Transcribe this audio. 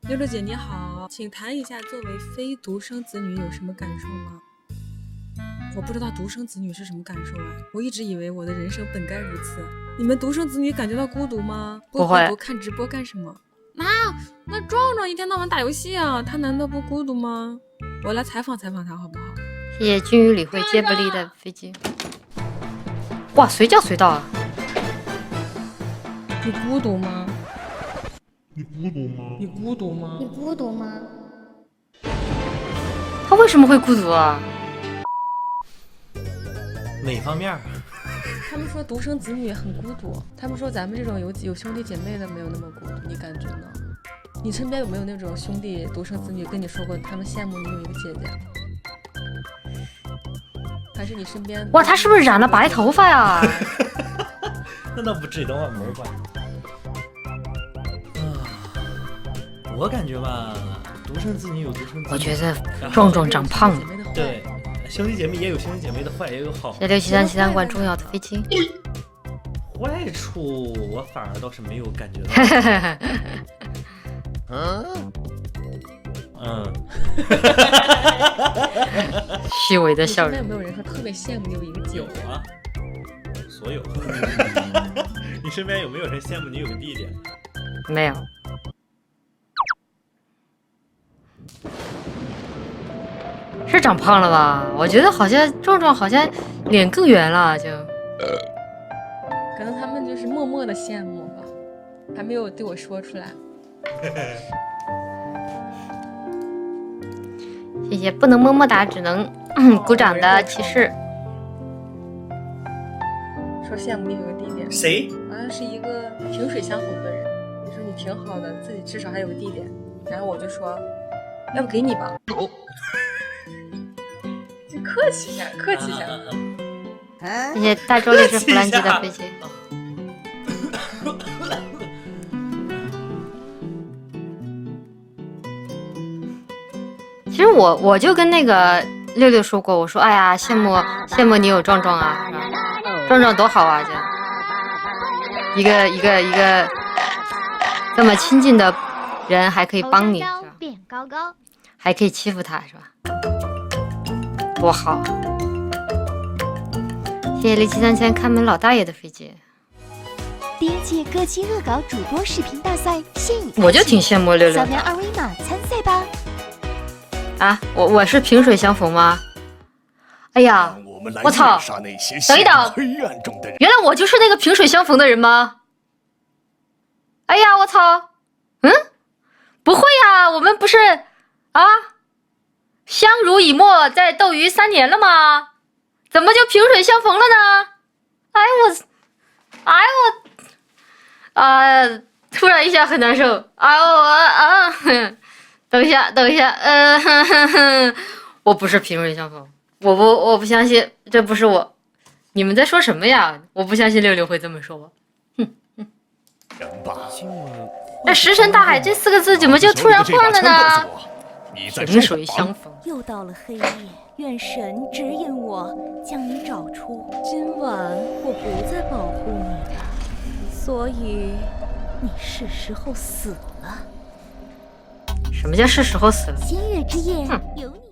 六六姐你好，请谈一下作为非独生子女有什么感受吗？我不知道独生子女是什么感受啊！我一直以为我的人生本该如此。你们独生子女感觉到孤独吗？ 不会。 看直播干什么？那壮壮一天到晚打游戏啊，他难道不孤独吗？我来采访采访他好不好？ 谢谢君与理会接不离的飞机。哇，随叫随到啊！ 你孤独吗？ 你孤独吗？ 你孤独吗？ 你孤独吗？ 他为什么会孤独啊？ 哪方面？ 他们说独生子女很孤独，他们说咱们这种有兄弟姐妹的没有那么孤独，你感觉呢？你身边有没有那种兄弟独生子女跟你说过他们羡慕你有一个姐姐？还是你身边？ 哇，他是不是染了白头发呀？ 那倒不至于，等会儿门关。我感觉吧，独生子女有独生子女。 我觉得壮壮长胖了。 对，兄弟姐妹也有兄弟姐妹的坏，也有好。 谢6737馆重要的飞机。 坏处我反而倒是没有感觉到。 虚伪的笑容。 有没有人说特别羡慕你有一个姐？ 有啊，所有。你身边有没有人羡慕你有个弟弟？ 没有。是长胖了吧？我觉得好像壮壮好像脸更圆了，就。 可能他们就是默默的羡慕吧，还没有对我说出来。 谢谢不能么么哒，只能鼓掌的骑士。 说羡慕你有个弟弟。 谁？ 好像是一个萍水相逢的人。你说你挺好的，自己至少还有个弟弟。然后我就说，要不给你吧。就客气一下，客气一下。 谢谢大周律师弗兰基的飞机。其实我就跟那个六六说过，我说哎呀，羡慕你有壮壮啊，壮壮多好啊，这一个这么亲近的人还可以帮你，是吧？ 变高高， 还可以欺负他，是吧？多好！谢谢673000看门老大爷的飞机。 第一届歌姬恶搞主播视频大赛现已开启， 我就挺羡慕六六的。 扫描二维码参赛吧。 啊，我是萍水相逢吗？哎呀，我操！等一等，原来我就是那个萍水相逢的人吗？哎呀，我操！不会呀，我们不是啊，相濡以沫在斗鱼3年了吗？怎么就萍水相逢了呢？突然一下很难受。等一下，我不是萍水相逢，我不相信，这不是我。你们在说什么呀？我不相信六六会这么说我。那石沉大海这4个字怎么就突然换了呢？萍水相逢。 又到了黑夜，愿神指引我，将你找出。今晚我不再保护你了，所以你是时候死了。 什么叫是时候死了？ 新月之夜，有你。